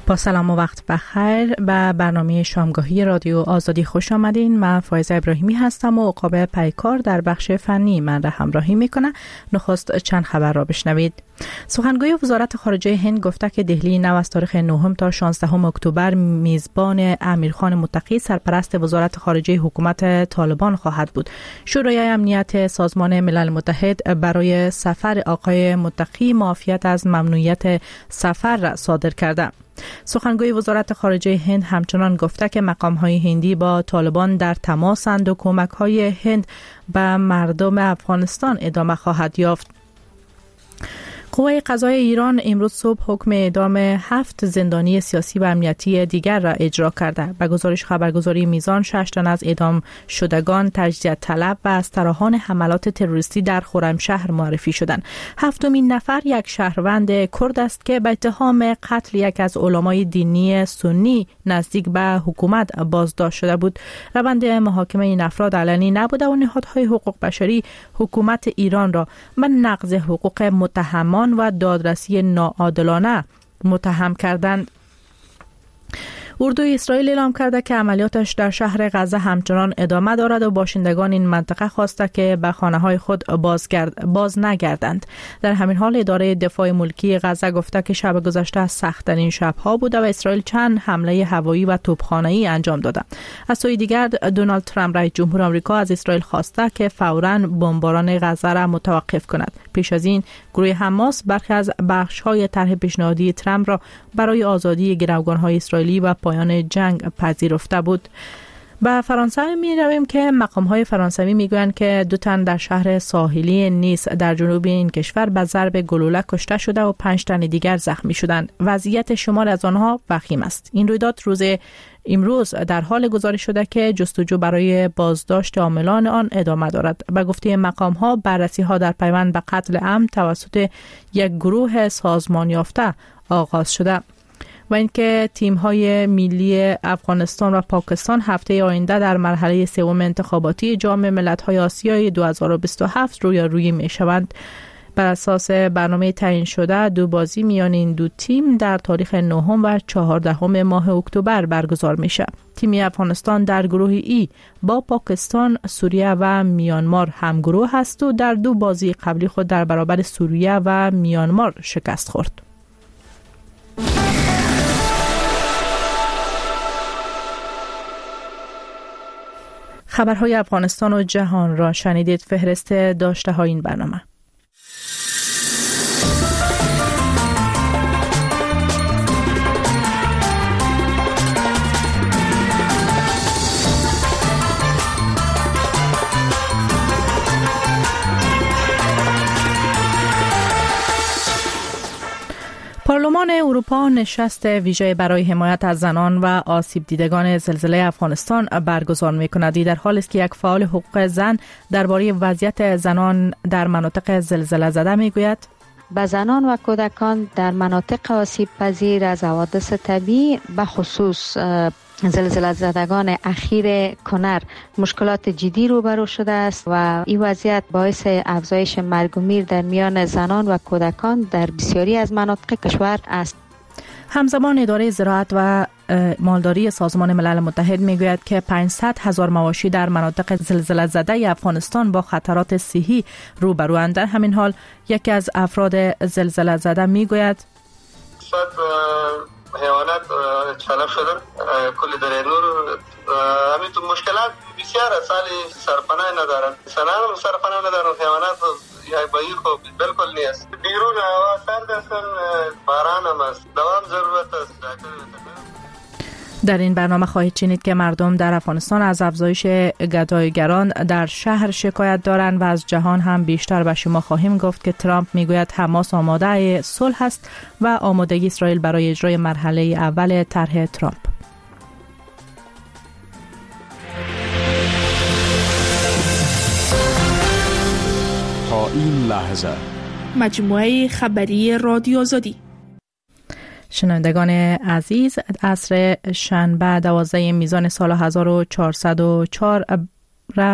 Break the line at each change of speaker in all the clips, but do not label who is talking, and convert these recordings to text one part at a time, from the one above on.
با سلام و وقت بخیر به برنامه شامگاهی رادیو آزادی خوش آمدین. من فایزه ابراهیمی هستم و عقاب پیکار در بخش فنی من را همراهی میکنه. نخست چند خبر را بشنوید. سخنگوی وزارت خارجه هند گفته که دهلی نو از تاریخ 9 تا 16 اکتبر میزبان امیرخان متقی سرپرست وزارت خارجه حکومت طالبان خواهد بود. شورای امنیت سازمان ملل متحد برای سفر آقای متقی معافیت از ممنوعیت سفر را صادر کرده. سخنگوی وزارت خارجه هند همچنان گفته که مقام‌های هندی با طالبان در تماسند و کمک‌های هند به مردم افغانستان ادامه خواهد یافت. قوای قضایی ایران امروز صبح حکم اعدام 7 زندانی سیاسی و امنیتی دیگر را اجرا کرده. به گزارش خبرگزاری میزان 6 تن از اعدام شدگان تجدید طلب و از طراحان حملات تروریستی در خرمشهر معرفی شدند. هفتمین نفر یک شهروند کرد است که به اتهام قتل یک از علمای دینی سنی نزدیک به حکومت بازداشت شده بود. روند محاکمه این افراد علنی نبوده و نهادهای حقوق بشری حکومت ایران را به نقض حقوق متهمان و دادرسی ناعادلانه متهم کردند. اردوی اسرائیل اعلام کرده که عملیاتش در شهر غزه همچنان ادامه دارد و باشندگان این منطقه خواسته که به خانه‌های خود باز نگردند. در همین حال اداره دفاع ملکی غزه گفته که شب گذشته از سخت‌ترین شب‌ها بوده و اسرائیل چند حمله هوایی و توپخانه‌ای انجام داده. از سوی دیگر دونالد ترامپ رئیس جمهور آمریکا از اسرائیل خواسته که فوراً بمباران غزه را متوقف کند. پیش از این گروه حماس برخی از بخش‌های طرح پیشنهادی ترامپ را برای آزادی گروگان‌های اسرائیلی و پایان جنگ پذیرفته بود. به فرانسه می رویم که مقام‌های فرانسوی میگویند که 2 تن در شهر ساحلی نیس در جنوب این کشور به ضرب گلوله کشته شده و 5 تن دیگر زخمی شدند. وضعیت شمار از آنها وخیم است. این رویداد روز امروز در حال گزارش شده که جستجو برای بازداشت عاملان آن ادامه دارد. به گفته مقام‌ها بررسی‌ها در پیوند به قتل عمد توسط یک گروه سازمان یافته آغاز شده و اینکه تیم‌های ملی افغانستان و پاکستان هفته آینده در مرحله سوم انتخاباتی جام ملت‌های آسیای 2027 رویارویی می‌شوند. بر اساس برنامه تعیین شده 2 بازی میان این 2 تیم در تاریخ 9 و 14 ماه اکتبر برگزار میشه. تیم افغانستان در گروه ای با پاکستان، سوریه و میانمار همگروه است و در 2 بازی قبلی خود در برابر سوریه و میانمار شکست خورد. خبرهای افغانستان و جهان را شنیدید. فهرست داشته های این برنامه. پارلمان اروپا نشست ویژه برای حمایت از زنان و آسیب دیدگان زلزله افغانستان برگزار می‌کند. در حالی است که یک فعال حقوق زن درباره وضعیت زنان در مناطق زلزله زده می‌گوید:
به زنان و کودکان در مناطق آسیب پذیر از حوادث طبیعی به خصوص زلزله زدگان اخیر کنر مشکلات جدی روبرو شده است و این وضعیت باعث افزایش مرگ و میر در میان زنان و کودکان در بسیاری از مناطق کشور است.
همزمان اداره زراعت و مالداری سازمان ملل متحد میگوید که 500,000 مواشی در مناطق زلزله زده افغانستان با خطرات صحی روبروند. در همین حال یکی از افراد زلزله زده میگوید:
حیوانات تلف شدن کلی در نور همین تو مشکلات بسیار سالی سرپناه ندارن، سنان هم سرپناه ندارن، حیوانات یا بایی خوب بالکل نیست. بیرون هوا سرد هستن، باران هم است، دوام ضرورت است.
در این برنامه خواهید شنید که مردم در افغانستان از افزایش گداییگران در شهر شکایت دارند و از جهان هم بیشتر به شما خواهیم گفت که ترامپ میگوید حماس آماده صلح است و آمادگی اسرائیل برای اجرای مرحله اول طرح ترامپ.
تا این لحظه
مجموعه خبری رادیو آزادی.
شنوندگان عزیز، عصر شنبه 12 میزان سال 1404 را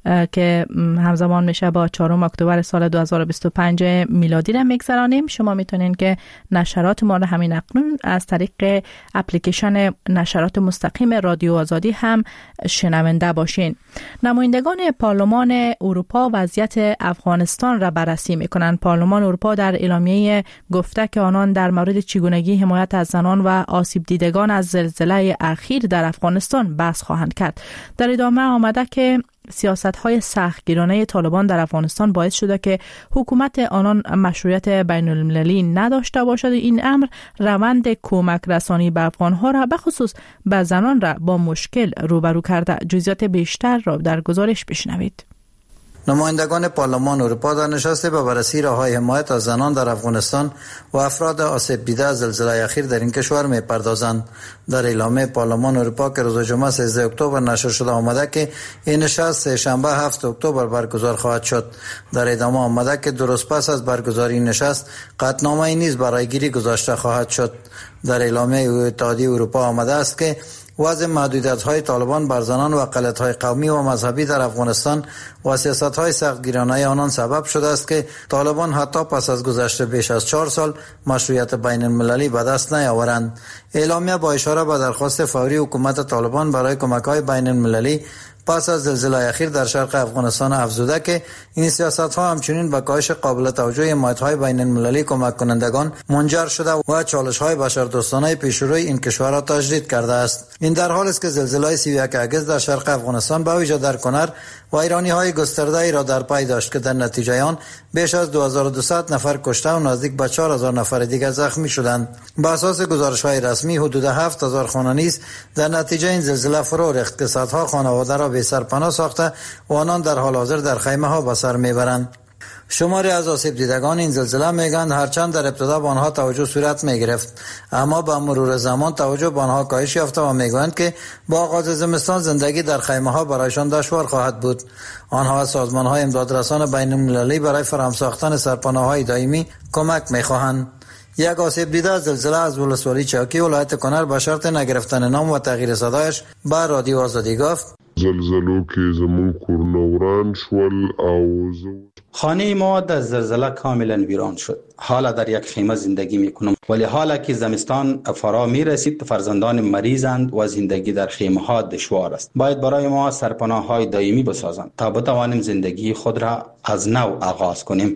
که همزمان میشه با 4 اکتبر سال 2025 میلادی را میگذرانیم. شما میتونین که نشرات ما را همین اکنون از طریق اپلیکیشن نشرات مستقیم رادیو آزادی هم شنونده باشین. نمایندگان پارلمان اروپا وضعیت افغانستان را بررسی میکنند. پارلمان اروپا در اعلامیه گفته که آنان در مورد چگونگی حمایت از زنان و آسیب دیدگان از زلزله اخیر در افغانستان بحث خواهند کرد. در ادامه آمده که سیاست‌های سختگیرانه طالبان در افغانستان باعث شده که حکومت آنان مشروعیت بین‌المللی نداشته باشد. این امر روند کمک رسانی به افغان‌ها را به خصوص به زنان را با مشکل روبرو کرده. جزئیات بیشتر را در گزارش بشنوید.
نمایندگان پارلمان اروپا در نشست به بررسی راه‌های حمایت از زنان در افغانستان و افراد آسیب دیده از زلزله اخیر در این کشور می‌پردازند. در اعلامیه پارلمان اروپا که روز جمعه 13 اکتبر نشر شده آمده که این نشست شنبه 7 اکتبر برگزار خواهد شد. در ادامه آمده که درست پس از برگزاری نشست قطعنامه‌ای نیز برای گیری گذاشته خواهد شد. در اعلامیه اتحادیه اروپا آمده است که وضع محدودیت‌های طالبان بر زنان و اقلیت‌های قومی و مذهبی در افغانستان و سیاست‌های سختگیرانه آنان سبب شده است که طالبان حتی پس از گذشت بیش از 4 سال مشروعیت بین‌المللی به دست نیاورند. اعلامیه با اشاره به درخواست فوری حکومت طالبان برای کمک‌های بین‌المللی پس از زلزله اخیر در شرق افغانستان افزوده که این سیاست‌ها همچنین به کاهش قابل توجه حمایت‌های بین‌المللی کمک کنندگان منجر شده و چالش‌های بشردوستانه پیشروی این کشور را تجدید کرده است. این در حالی است که زلزله 31 اگست در شرق افغانستان به ویژه در کنر ویرانی‌های گسترده‌ای را در پی داشت که در نتیجه آن بیش از 2200 نفر کشته و نزدیک به 4000 نفر دیگر زخمی شدند. بر اساس گزارش‌های رسمی حدود 7000 خانه نیز در نتیجه این زلزله فرو ریخت که صدها خانواده را به سرپناه ساخته و آنان در حال حاضر در خیمه‌ها به سر میبرند. شماری از آسیب دیدگان این زلزله میگویند هرچند در ابتدا به آنها توجه صورت میگرفت اما با مرور زمان توجه به آنها کاهش یافته و میگویند که با آغاز زمستان زندگی در خیمه‌ها برایشان دشوار خواهد بود. آنها از سازمان‌های امدادرسان بین‌المللی برای فراهم ساختن سرپناه‌های دائمی کمک می‌خواهند. یک آسیب دیده از زلزله از ولسوالی چاکی ولایت کنر به شرط نگرفتن نام و تغییر صدایش به رادیو آزادی گفت:
زلزلو کې زمون کورونه وران شول او
خانه ما در زلزله کاملا ویران شد. حالا در یک خیمه زندگی میکنم ولی حالا که زمستان فرا میرسید فرزندان مریضند و زندگی در خیمه ها دشوار است. باید برای ما سرپناه های دائمی بسازند تا بتوانیم زندگی خود را از نو آغاز کنیم.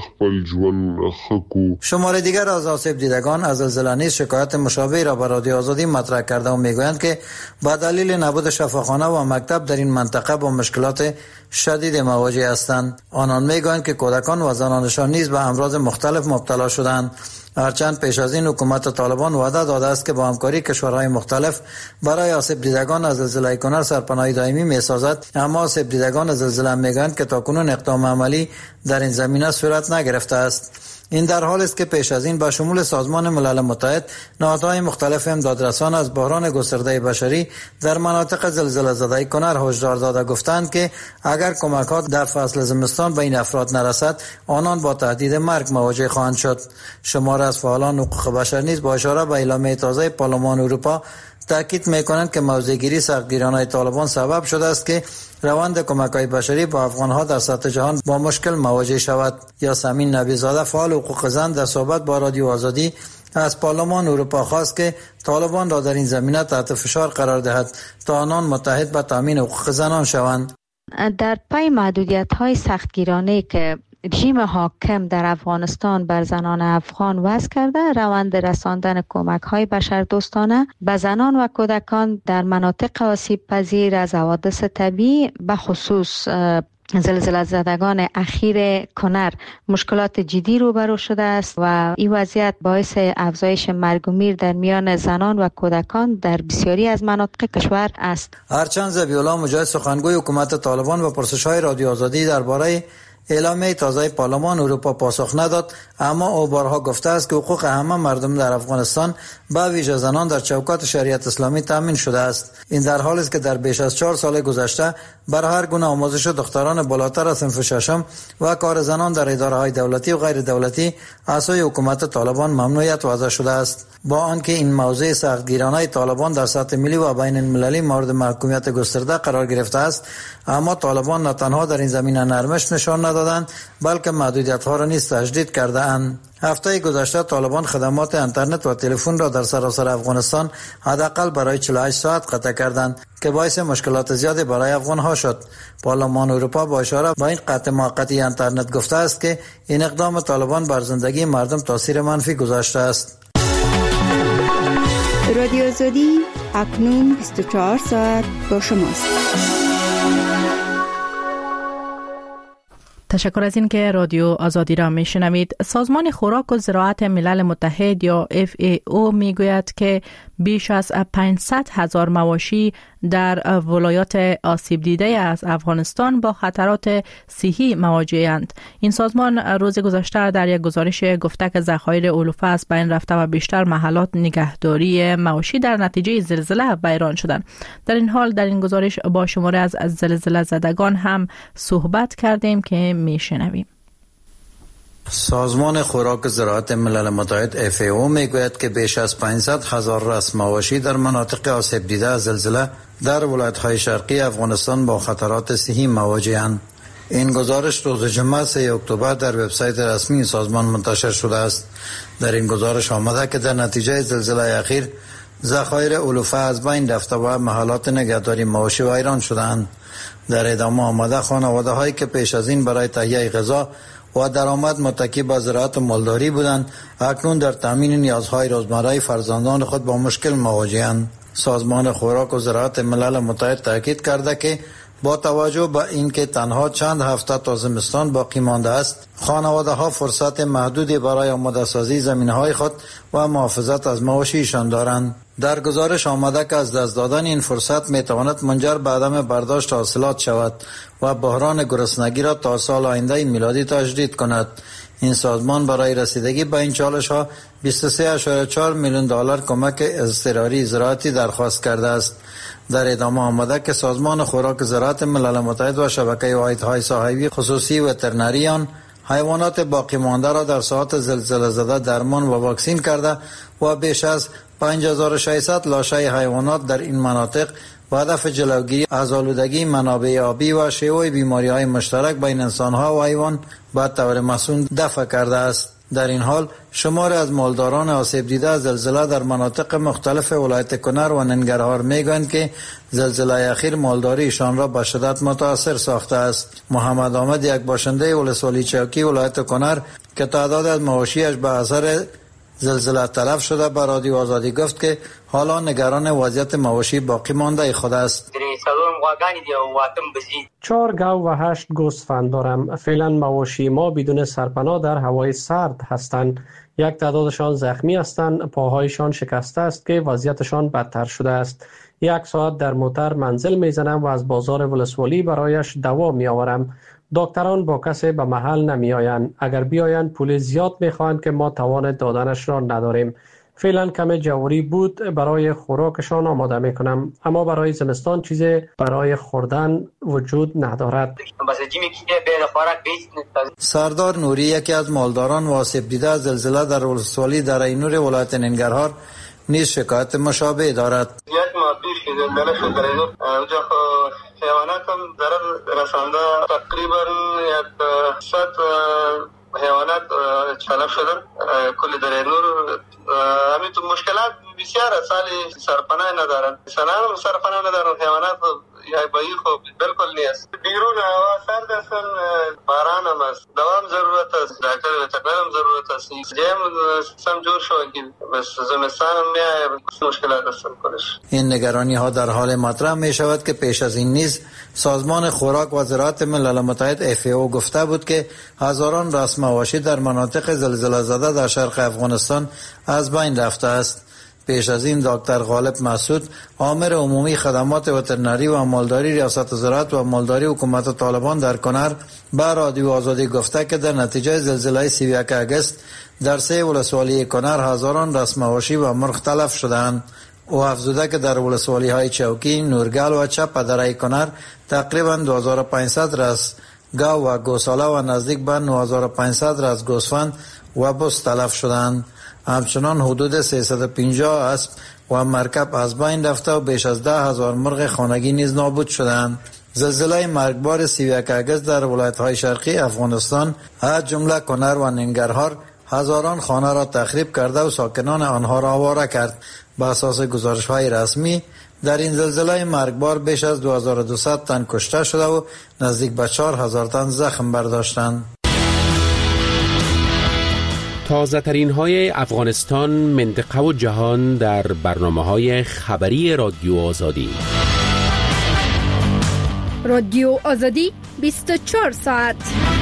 شمار دیگر از آسیب دیدگان از زلزله نیز شکایت مشابهی را به رادیو آزادی مطرح کرده و میگویند که با دلیل نبود شفاخانه و مکتب در این منطقه با مشکلات شدید مواجه هستند. آنان میگویند که کودکان و زنانشان نیز به امراض مختلف مبتلا شدند. هرچند پیش از این حکومت طالبان وعده داده است که با همکاری کشورهای مختلف برای آسیب دیدگان از زلزله کنر سرپناهی دائمی می‌سازد، اما آسیب دیدگان از زلزله میگویند که تاکنون اقدام عملی در این زمینه صورت نگرفته است. این در حالی است که پیش از این با شمول سازمان ملل متحد نهادهای مختلف امدادرسان از بحران گسترده بشری در مناطق زلزله زده کنر هشدار داده گفتند که اگر کمک‌ها در فصل زمستان به این افراد نرسد آنان با تهدید مرگ مواجه خواهند شد. شمار از فعالان حقوق بشر نیز با اشاره به اعلامیه تازه پارلمان اروپا تاکید می‌کنند که موضع‌گیری سختگیرانه طالبان سبب شده است که روند کمک‌های بشری با افغان‌ها در سطح جهان با مشکل مواجه شود. یاسمین نبی‌زاده فعال حقوق زن در صحبت با رادیو آزادی از پارلمان اروپا خواست که طالبان را در این زمینه تحت فشار قرار دهد تا آنان متحد به تامین حقوق زنان شوند.
در پی محدودیت‌های سختگیرانه که رژیم حاکم در افغانستان بر زنان افغان وضع کرده، روند رساندن کمک‌های بشردوستانه به زنان و کودکان در مناطق آسیب پذیر از حوادث طبیعی به خصوص زلزله زدگان اخیر کنر مشکلات جدی روبرو شده است و این وضعیت باعث افزایش مرگ و میر در میان زنان و کودکان در بسیاری از مناطق کشور است.
هرچند ذبیح الله مجاهد سخنگوی حکومت طالبان و پرسش‌های رادیو آزادی درباره اعلامیه تازه پارلمان اروپا پاسخ نداد، اما او بارها گفته است که حقوق همه مردم در افغانستان به ویژه زنان در چوکات شریعت اسلامی تامین شده است. این در حالی است که در بیش از 4 سال گذشته بر هر گونه آموزش دختران بالاتر از صنف ششم و کار زنان در اداره‌های دولتی و غیر دولتی از سوی حکومت طالبان ممنوعیت وضع شده است. با آنکه این موضوع سختگیرانه طالبان در سطح ملی و بین المللی مورد محکومیت گسترده قرار گرفته است، اما طالبان نه تنها در این زمینه نرمش نشان ندادند بلکه محدودیت‌ها را نیز تجدید کرده اند. هفته گذشته طالبان خدمات اینترنت و تلفن را در سراسر افغانستان حداقل برای 48 ساعت قطع کردند که باعث مشکلات زیادی برای افغان‌ها شد. پارلمان اروپا با اشاره به این قطع موقتی اینترنت گفته است که این اقدام طالبان بر زندگی مردم تاثیر منفی گذاشته است.
رادیو آزادی اکنون 24 ساعت با شماست.
تشکر از این که رادیو آزادی را میشنوید. سازمان خوراک و زراعت ملل متحد یا FAO میگوید که بیش از 500,000 مواشی در ولایات آسیب دیده از افغانستان با خطرات صحی مواجه‌اند. این سازمان روز گذشته در یک گزارش گفته که ذخایر علوفه از بین رفته و بیشتر محلات نگهداری مواشی در نتیجه زلزله ویران شدند. در این حال در این گزارش با شماره از زلزله زدگان هم صحبت کردیم که میشنویم.
سازمان خوراک و زراعت ملل متحد FAO میگوید که بیش از 500,000 راس مواشی در مناطق آسیب دیده از زلزله در ولایت‌های شرقی افغانستان با خطرات صحی مواجه‌اند. این گزارش روز جمعه 3 اکتبر در وبسایت رسمی سازمان منتشر شده است. در این گزارش آمده که در نتیجه زلزله اخیر ذخایر علوفه از بین رفته و محلات نگهداری مواشی ویران شدند. در ادامه آمده خانواده هایی که پیش از این برای تهیه غذا و درآمد متکی به زراعت و مالداری بودند اکنون در تامین نیازهای روزمره فرزندان خود با مشکل مواجه‌اند. سازمان خوراک و زراعت ملل متحد تاکید کرده که با توجه به اینکه تنها چند هفته تا زمستان باقی مانده است، خانواده ها فرصت محدودی برای آماده سازی زمینهای خود و محافظت از مواشیشان دارند. در گزارش آمده که از دست دادن این فرصت می تواند منجر به عدم برداشت حاصلات شود و بحران گرسنگی را تا سال آینده میلادی تجدید کند. این سازمان برای رسیدگی به این چالش ها 23.4 میلیون دلار کمک اضطراری زراعتی درخواست کرده است. در ادامه آمده که سازمان خوراک زراعت ملل متحد و شبکه واحدهای ساحوی خصوصی وترنریان حیوانات باقی مانده را در ساعات زلزله زده درمان و واکسین کرده و بیش از 5600 لاشه حیوانات در این مناطق با هدف جلوگیری از آلودگی منابع آبی و شیوع بیماری‌های مشترک بین انسان‌ها و حیوان به طور مسئول دفع کرده است. در این حال شمار از مالداران آسیب دیده از زلزله در مناطق مختلف ولایت کنر و ننگرهار میگویند که زلزله اخیر مالداریشان را به شدت متاثر ساخته است. محمد آمد، یک باشنده ولسوالی چوکی ولایت کنر که تعداد از مواشیش به اثر زلزله تلف شده، به رادیو آزادی گفت که حالا نگران وضعیت مواشی باقی مانده خود است.
4 گاو و 8 گوسفند دارم. فعلا مواشی ما بدون سرپناه در هوای سرد هستند. یک تعدادشان زخمی هستند، پاهایشان شکسته است که وضعیتشان بدتر شده است. 1 ساعت در موتر منزل میزنم و از بازار ولسوالی برایش دوا می آورم. دکتران با کسی به محل نمی آیند. اگر بیایند پول زیاد می خواهند که ما توان دادنش را نداریم. فعلا کم جواری بود برای خوراکشان آماده می کنم، اما برای زمستان چیزی برای خوردن وجود ندارد.
سردار نوری، یکی از مالداران و آسیب دیده از زلزله در ولسوالی در اینور ولایت ننگرهار، نیز شکایت مشابه دارد.
یک ماه پیش زلزله شد در اینور، اونجا حیوانات هم ضرر رسانده. تقریبا 100 حیوانات تلف شدن. کل در اینور همین تو مشکلات بسیار سالی سرپناه ندارن. انسانان هم سرپناه ندارن، حیوانات یا بایی خوب بالکل نیست. بیرون هوا سرد است، باران هم است، دوام ضرورت است، دکتر وترنر هم ضرورت است. جیم سم جور شو که بس زمستان هم میای مشکلات است کنش.
این نگرانی ها در حال مطرح می شود که پیش از این نیز سازمان خوراک و زراعت ملل متحد FAO گفته بود که هزاران راس مواشی در مناطق زلزله زده در شرق افغانستان از بین رفته است. پیش از این دکتر غالب مسعود آمر عمومی خدمات وترنری و مالداری ریاست زراعت و مالداری حکومت طالبان در کنر به رادیو آزادی گفته که در نتیجه زلزله 31 اگست در 3 ولسوالی کنر هزاران رأس مواشی و مرغ تلف شدند. او افزوده که در ولسوالی های چوکی، نورگل و چپ دره کنر تقریبا 2500 رأس گاو و گوساله و نزدیک به 9500 رأس گوسفند و بز تلف شدند. همچنان حدود 350 اسب و مرکب از بین رفته و بیش از 10,000 مرغ خانگی نیز نابود شدند. زلزله مرگبار 31 اگست در ولایت‌های شرقی افغانستان از جمله کنر و ننگرهار هزاران خانه را تخریب کرده و ساکنان آنها را آواره کرد. به اساس گزارش‌های رسمی در این زلزله مرگبار بیش از 2200 تن کشته شده و نزدیک به 4000 تن زخم برداشتند.
تازه ترین های افغانستان، منطقه و جهان در برنامه‌های خبری رادیو آزادی.
رادیو آزادی 24 ساعت.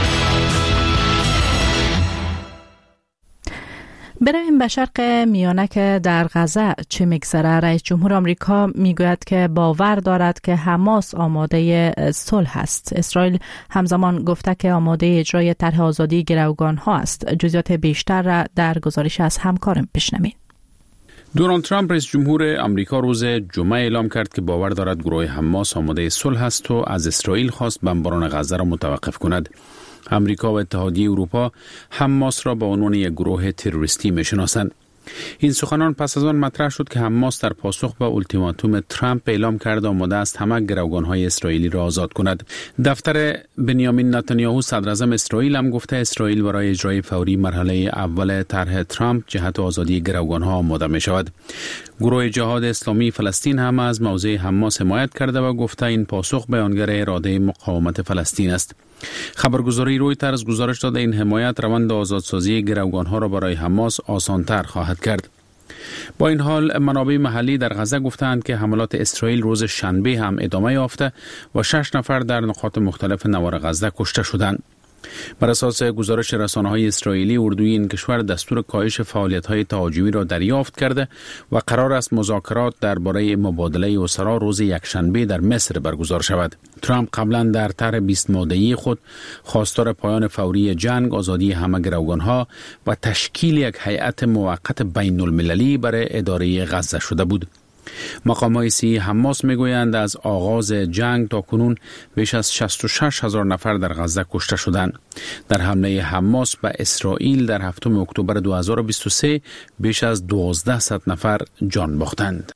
بریم به شرق میانه که در غزه چه میگذره. رئیس جمهور آمریکا میگوید که باور دارد که حماس آماده صلح است. اسرائیل همزمان گفته که آماده اجرای طرح آزادی گروگان ها است. جزئیات بیشتر را در گزارش از همکارم بشنوید.
دونالد ترامپ رئیس جمهور آمریکا روز جمعه اعلام کرد که باور دارد گروه حماس آماده صلح است و از اسرائیل خواست بمباران غزه را متوقف کند. امریکا و اتحادیه اروپا حماس را به عنوان یک گروه تروریستی می‌شناسند. این سخنان پس از آن مطرح شد که حماس در پاسخ به اولتیماتوم ترامپ اعلام کرد آماده است همه گروگان‌های اسرائیلی را آزاد کند. دفتر بنیامین نتانیاهو صدراعظم اسرائیل هم گفته اسرائیل برای اجرای فوری مرحله اول طرح ترامپ جهت آزادی گروگان‌ها آماده می‌شود. گروه جهاد اسلامی فلسطین هم از موضع حماس حمایت کرده و گفته این پاسخ بیانگر اراده مقاومت فلسطین است. خبرگزاری رویترز گزارش داده این حمایت روند آزادسازی گروگان‌ها را برای حماس آسان‌تر خواهد کرد. با این حال منابع محلی در غزه گفتند که حملات اسرائیل روز شنبه هم ادامه یافته و 6 نفر در نقاط مختلف نوار غزه کشته شدند. بر اساس گزارش رسانه‌های اسرائیلی، اردوی این کشور دستور کاهش فعالیت‌های تهاجمی را دریافت کرده و قرار است مذاکرات درباره مبادله اسرا روز یکشنبه در مصر برگزار شود. ترامپ قبلا در طرح 20 ماده‌ای خود خواستار پایان فوری جنگ، آزادی همه گروگان‌ها و تشکیل یک هیئت موقت بین‌المللی برای اداره غزه شده بود. مقام‌های صحی حماس میگویند از آغاز جنگ تا کنون بیش از 66,000 نفر در غزه کشته شدند. در حمله حماس به اسرائیل در 7 اکتبر 2023 بیش از 1200 نفر جان باختند.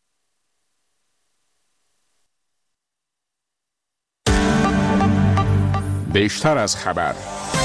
بیشتر از خبر.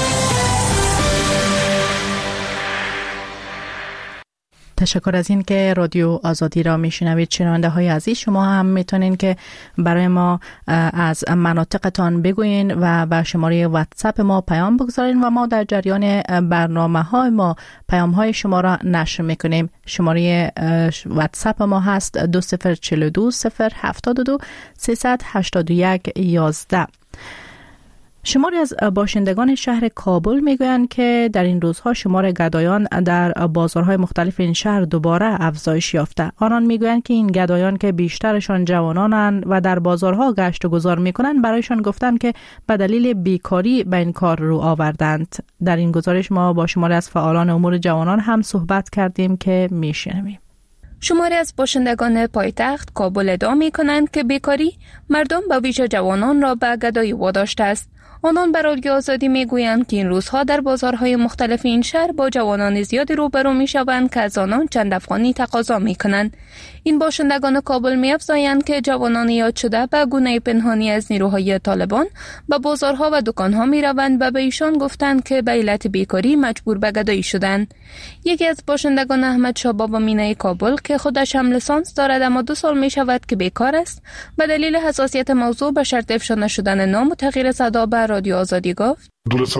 تشکر از این که رادیو آزادی را میشنوید. شنونده های عزیز، شما هم میتونین که برای ما از مناطقتان بگوین و به شماره واتساپ ما پیام بگذارین و ما در جریان برنامه های ما پیام های شما را نشر میکنیم. شماره واتساپ ما هست 2042 072 381 11. شماری از باشندگان شهر کابل میگویند که در این روزها شمار گدایان در بازارهای مختلف این شهر دوباره افزایش یافته. آنان میگویند که این گدایان که بیشترشان جوانانند و در بازارها گشت و گذار میکنند، برایشان گفتند که به دلیل بیکاری به این کار رو آوردند. در این گزارش ما با شماری از فعالان امور جوانان هم صحبت کردیم که میشنویم.
شماری از باشندگان پایتخت کابل ادعا می‌کنند که بیکاری مردم به ویژه جوانان را به گدایی واداشته است. آنان به رادیو آزادی میگویند که این روزها در بازارهای مختلف این شهر با جوانان زیادی روبرو میشوند که از آنان چند افغانی تقاضا میکنند. این باشندگان کابل می‌افزایند که جوانان یاد شده به گونه پنهانی از نیروهای طالبان به بازارها و دکانها میروند و به ایشان گفتند که به علت بیکاری مجبور به گدایی شدند. یکی از باشندگان احمد شاه بابا مینه کابل که خودش هم لیسانس دارد اما 2 سال میشود که بیکار است، به دلیل حساسیت موضوع به شرط افشا نشدن نام و تغییر صدا به رادیو آزادی گفت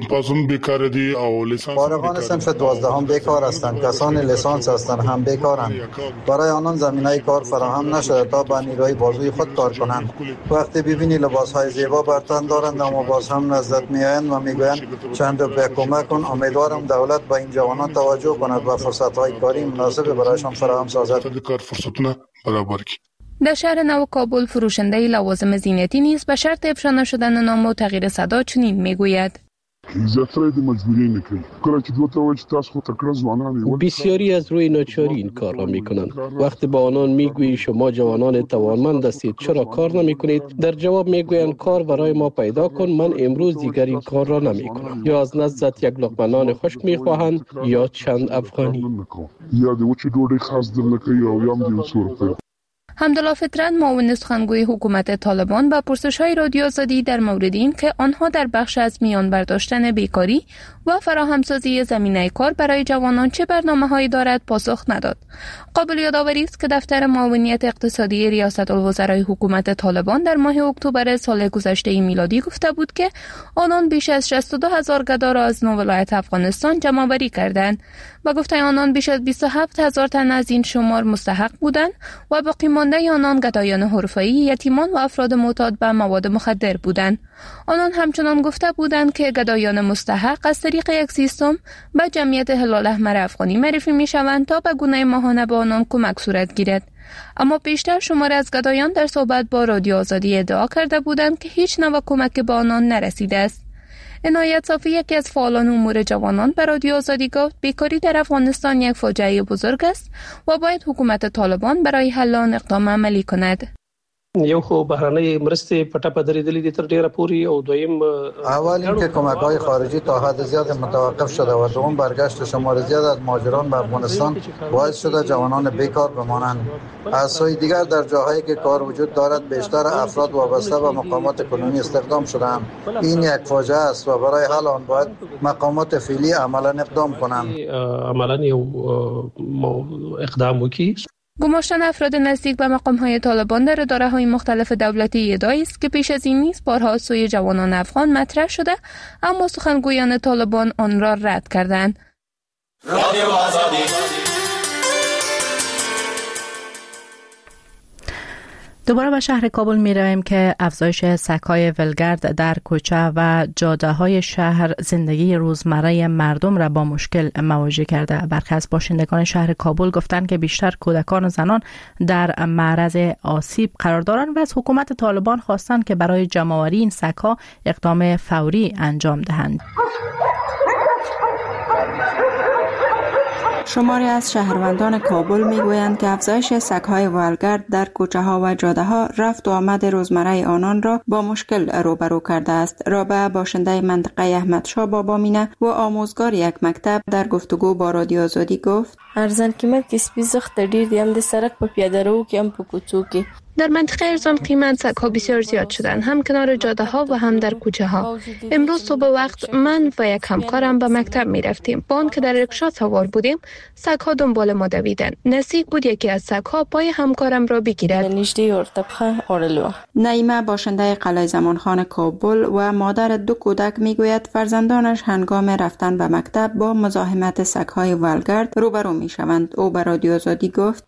فارغان صنف 12 هم بیکار هستند. کسان لیسانس هستند هم بیکارند. برای آنان زمینه کار فراهم نشده تا با نیروی بازوی خود کار کنند. وقتی ببینی لباسهای زیبا بر تن دارند اما باز هم نزدت میآیند و میگویند چند روپیه کمک کن. امیدوارم دولت به این جوانان توجه کند و فرصت‌های کاری مناسب برایشان فراهم سازد.
در شهر نو کابل فروشنده لوازم زینتی نیز به شرط افشا نشدن نام و تغییر صدا چنین میگوید:
بسیاری از روی ناچاری این کار را می کنند. وقتی با آنان میگویی شما جوانان توانمند هستید چرا کار نمی کنید، در جواب میگویند کار برای ما پیدا کن. من امروز دیگر این کار را نمی کنم. یا از نزدت یک لقمه نان خشک می خواهند یا چند افغانی.
حمدالله فطرت معاون سخنگوی حکومت طالبان با پرسش‌های رادیو آزادی در مورد این که آنها در بخش از میان برداشتن بیکاری و فراهمسازی زمینه کار برای جوانان چه برنامه‌هایی دارد پاسخ نداد. قابل یادآوری است که دفتر معاونیت اقتصادی ریاست الوزرای حکومت طالبان در ماه اکتبر سال گذشته میلادی گفته بود که آنان بیش از 62,000 گدا را از 9 ولایت افغانستان جمع‌آوری کردند. با گفته آنان بیش از 27,000 تن از این شمار مستحق بودند و باقی مانده آنان گدایان حرفه‌ای، یتیمان و افراد معتاد به مواد مخدر بودند. آنان همچنان گفته بودند که گدایان مستحق از طریق یک سیستم به جمعیت هلال احمر افغانی معرفی می‌شوند تا به گونه ماهانه به آنان کمک صورت گیرد. اما بیشتر شمار از گدایان در صحبت با رادیو آزادی ادعا کرده بودند که هیچ نوع کمک به آنان نرسیده است. عنایت صافی، یکی از فعالان امور جوانان، به رادیو آزادی گفت بیکاری در افغانستان یک فاجعه بزرگ است و باید حکومت طالبان برای حل آن اقدام عملی کند.
یو خو بهرانه مرستې پټه پدریدلې دي تر ډیره پوری او دویم
اول اینکه کمک‌های خارجی تا حد زیاد متوقف شده و دوم برگشت شمار زیاد از مهاجران به افغانستان باعث شده جوانان بیکار بمانند. از سوی دیگر در جاهایی که کار وجود دارد بیشتر افراد وابسته به مقامات کنونی استخدام شدند. این یک فاجعه است و برای حل آن باید مقامات فعلی عملا اقدام کنند.
عملا اقدام وکړي.
گماشتن افراد نزدیک به مقام‌های طالبان در اداره‌های مختلف دولتی ادعایی است که پیش از این نیز بارها سوی جوانان افغان مطرح شده، اما سخنگویان طالبان آن را رد کردند. رادیو آزادی.
دوباره به شهر کابل می رویم که افزایش سگ‌های ولگرد در کوچه و جاده‌های شهر زندگی روزمره مردم را با مشکل مواجه کرده. برخی از باشندگان شهر کابل گفتند که بیشتر کودکان و زنان در معرض آسیب قرار دارند و از حکومت طالبان خواستند که برای جمع‌آوری این سگ‌ها اقدام فوری انجام دهند.
شماری از شهروندان کابل میگویند که افزایش سگ‌های ولگرد در کوچه‌ها و جاده‌ها رفت و آمد روزمره آنان را با مشکل روبرو کرده است. رابعه، باشنده منطقه احمدشاه بابامینه و آموزگار یک مکتب، در گفتگو با رادیو آزادی گفت:
ارزان قیمت کې سپي زخت ډیر دي، هم د سړک په پیاده رو کې هم په کوڅو کې.
در منطقه ارزان قیمت سگ‌ها بسیار زیاد شدند، هم کنار جاده‌ها و هم در کوچه‌ها. امروز صبح وقت من و یک همکارم به مکتب می‌رفتیم. با آنکه در رکشا سوار بودیم، سگ‌ها دنبال ما دویدند. نزدیک بود یکی از سگ‌ها پای همکارم را بگیرد.
نعیمه، باشنده قلعه زمانخان کابل و مادر 2 کودک میگوید فرزندانش هنگام رفتن به مکتب با مزاحمت سگ‌های ولگرد روبرو می‌شوند. او به رادیو آزادی گفت: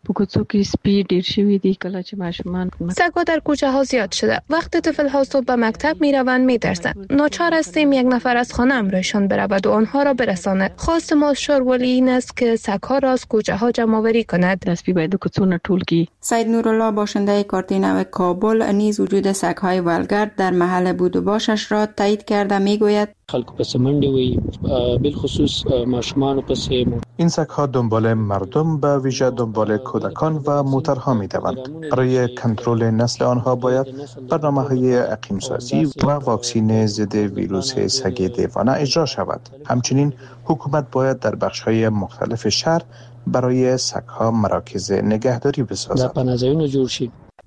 سگ‌ها در کوچه ها زیاد شده. وقتی طفل‌ها صبح به مکتب می‌روند می‌ترسند. ناچار هستیم یک نفر از خانه امرشان برود و آنها را برساند. خواست ما شورولی این است که سگ‌ها را از کوچه ها جمع‌آوری کند.
سید نورالله، باشنده کارتینو کابل، نیز وجود سگ‌های ولگرد در محل بود و باشش را تایید کرده میگوید:
خلکو پس منډه وي، بالخصوص ماشومان پس.
این سگ‌ها دنبال مردم، به ویژه دنبال کودکان و موترها می‌دوند. برای کنترل نسل آنها باید برنامه‌های اقیم‌سازی و واکسین ضد ویروس سگ دیوانه اجرا شود. همچنین حکومت باید در بخش‌های مختلف شهر برای سگ‌ها مراکز نگهداری بسازد.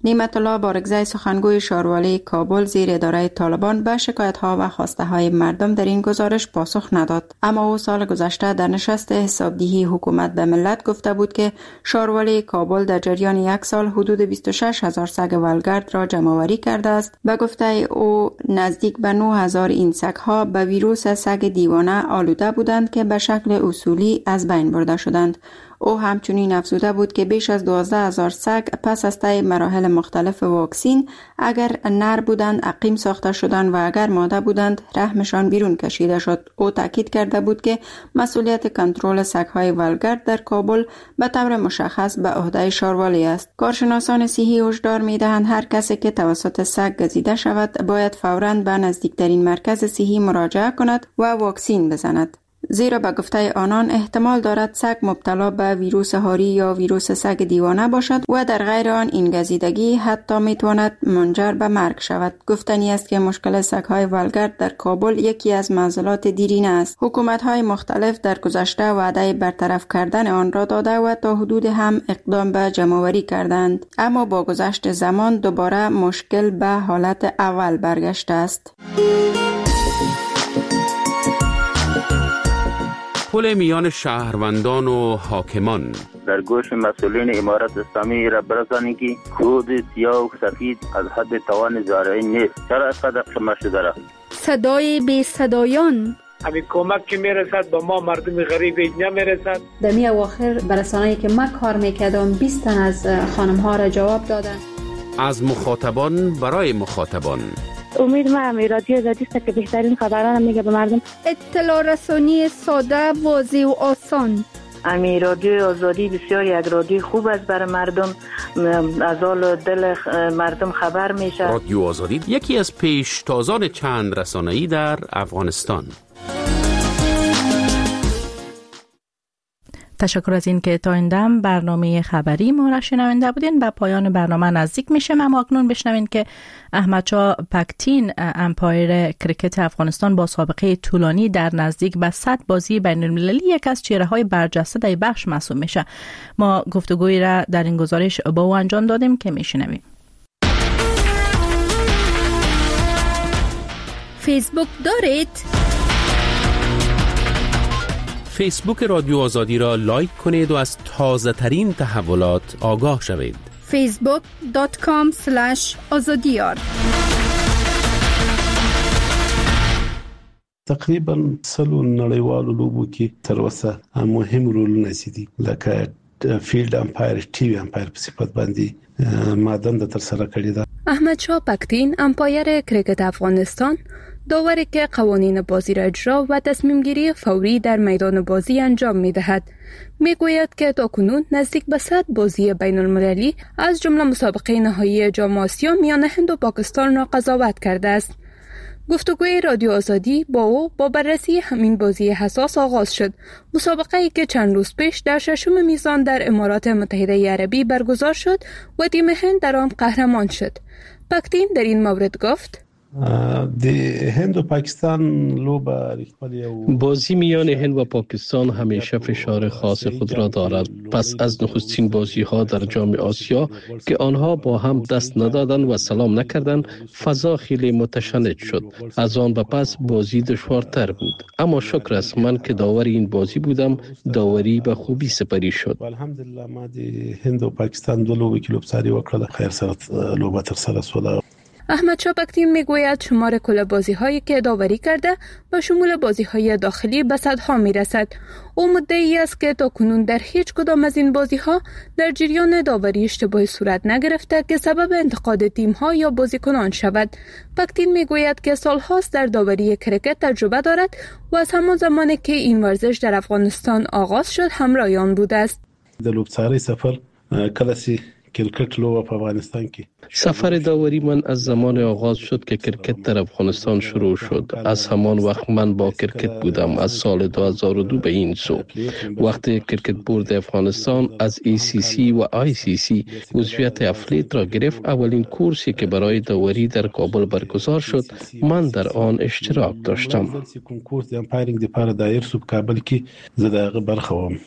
نعمت الله بارگزای سخنگوی شاروالی کابل زیر اداره طالبان به شکایت‌ها و خواسته‌های مردم در این گزارش پاسخ نداد. اما او سال گذشته در نشست حسابدهی حکومت به ملت گفته بود که شاروالی کابل در جریان یک سال حدود 26,000 سگ ولگرد را جمع‌آوری کرده است. به گفته او نزدیک به 9,000 این سگ‌ها به ویروس سگ دیوانه آلوده بودند که به شکل اصولی از بین برده شدند. او همچنین افزوده بود که بیش از 12,000 سگ پس از طی مراحل مختلف واکسین اگر نر بودند عقیم ساخته شدند و اگر ماده بودند رحمشان بیرون کشیده شد. او تاکید کرده بود که مسئولیت کنترل سگ‌های ولگرد در کابل به طور مشخص به عهده شاروالی است. کارشناسان صحی هشدار می‌دهند هر کسی که توسط سگ گزیده شود باید فوراً به نزدیکترین مرکز صحی مراجعه کند و واکسین بزند. زیرا به گفته آنان احتمال دارد سگ مبتلا به ویروس هاری یا ویروس سگ دیوانه باشد و در غیر آن این گزیدگی حتی میتواند منجر به مرگ شود. گفتنی است که مشکل سگ‌های ولگرد در کابل یکی از معضلات دیرینه است. حکومت‌های مختلف در گذشته وعده برطرف کردن آن را داده و تا حدود هم اقدام به جمع‌آوری کردند، اما با گذشت زمان دوباره مشکل به حالت اول برگشته است.
پل میان شهروندان و حاکمان
در گوش مسئولین امارت اسلامی را برسانید که کود سیاه و سفید از حد توان زارعی نیست. چرا از قدر شما شده را؟
صدای بی صدایان
همین کمک که میرسد به ما مردم غریب نمیرسد.
در می اواخر برسانه‌ای که ما کار میکردم 20 تن از خانم ها را جواب دادن.
از مخاطبان برای مخاطبان.
امید ما همی رادیو آزادی است که بهترین خبران میگه به مردم.
اطلاع رسانی ساده، واضح و آسان.
امی رادیو آزادی بسیار یک رادیو خوب است برای مردم، از حال دل مردم خبر میشه.
رادیو آزادی یکی از پیشتازان چند رسانه‌ای در افغانستان.
تشکر از این که تا این دم برنامه خبری ما را شنونده بودین. به پایان برنامه نزدیک میشم، اما اکنون بشنوین که احمدشاه پکتین امپایر کرکت افغانستان با سابقه طولانی در نزدیک به 100 بازی بین المللی یک از چهره‌های برجسته در بخش محسوب میشه. ما گفتگویی را در این گزارش با او انجام دادیم که میشنویم.
فیسبوک دارید؟
فیسبوک رادیو آزادی را لایک کنید و از تازه ترین تحولات آگاه شوید.
facebook.com/azadiyar.
تقریبا سلو نړیوالو لوبو کې تر اوسه مهم رول نسیدي لکه فیلد امپایر، ټي وی امپایر په صفت باندې ما دنده تر سره کړې ده.
احمدشاه پکتین امپایر کرکت افغانستان داوری که قوانین بازی را اجرا و تصمیم گیری فوری در میدان بازی انجام می دهد. می گوید که تاکنون نزدیک به 100 بازی بین المللی از جمله مسابقه نهایی جام آسیا میان هند و پاکستان را قضاوت کرده است. گفتگوی رادیو آزادی با او با بررسی همین بازی حساس آغاز شد. مسابقه ای که چند روز پیش در 6 میزان در امارات متحده عربی برگزار شد و تیم هند در آن قهرمان شد. پکتین در این مورد گفت:
هند و پاکستان
بازی میان هند و پاکستان همیشه فشار خاص خود را دارد. پس از نخستین بازی ها در جام آسیا که آنها با هم دست ندادند و سلام نکردند، فضا خیلی متشنج شد. از آن به پس بازی دشوارتر بود، اما شکر است من که داور این بازی بودم، داوری به خوبی سپری شد.
الحمدلله ما د هند و پاکستان دو لوبې کې لوبساری وکړه، خیر سره لوبه تر سره شوه.
احمدشاه پکتین میگوید شمار کل بازی‌هایی که داوری کرده و شمول بازی‌های داخلی به صدها میرسد. او مدعی است که تاکنون در هیچ کدام از این بازی‌ها در جریان داوری اشتباهی صورت نگرفته که سبب انتقاد تیم‌ها یا بازیکنان شود. پکتین میگوید که سال‌هاست در داوری کرکت تجربه دارد و از همان زمانی که این ورزش در افغانستان آغاز شد همراه آن بوده است.
د لوبساری سفر کلاسی کرکت لوبه په افغانستان کې
سفر داوری من از زمان آغاز شد که کرکت در افغانستان شروع شد. از همان وقت من با کرکت بودم، از سال 2002 به این سو. وقتی کرکت بورد افغانستان از ACC و ICC عضویت افلیت را گرفت، اولین کورسی که برای داوری در کابل برگزار شد من در آن اشتراک داشتم.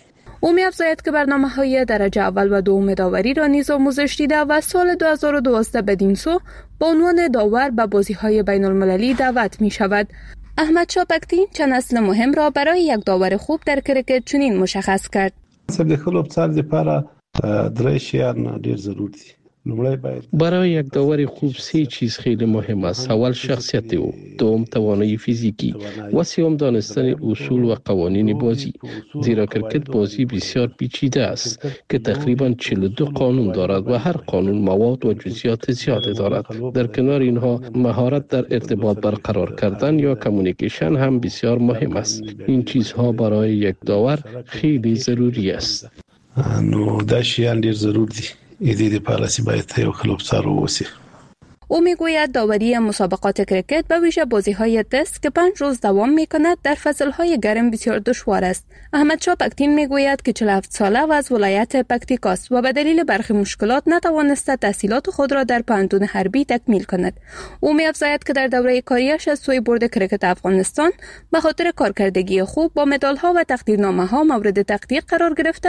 او می‌افزاید که برنامه‌های درجه اول و دوم داوری را نیز آموزش دیده و سال 2012 بدین سو با عنوان داور به بازی‌های بین‌المللی دعوت می‌شود. احمد شاه پکتین چند اصل مهم را برای یک داور خوب در کرکت چنین مشخص کرد.
د خپل افسر لپاره درې شیان ډیر ضروري دي.
برای یک داور خوب 3 چیز خیلی مهم است. اول شخصیت او، دوم توانایی فیزیکی و سوم دانستن اصول و قوانین بازی. زیرا کرکت بازی بسیار پیچیده است که تقریبا 42 قانون دارد و هر قانون مواد و جزئیات زیاده دارد. در کنار اینها مهارت در ارتباط برقرار کردن یا کمیونیکیشن هم بسیار مهم است. این چیزها برای یک داور خیلی ضروری است.
نو دا شیان ډیر ضروري دي. ایدی پالاسی باید یو کلوب سر وسی.
او میگوید داوری مسابقات کرکت به ویژه بازی‌های تست که 5 روز دوام می‌کند در فصل‌های گرم بسیار دشوار است. احمد شاه پکتین میگوید که 47 ساله و از ولایت پکتیک است و به دلیل برخی مشکلات نتوانسته تحصیلات خود را در پوهنتون حربی تکمیل کند. او می‌افزاید که در دوره کاریش از سوی بورد کرکت افغانستان به خاطر کارکردگی خوب با مدال‌ها و تقدیرنامه‌ها مورد تقدیر قرار گرفته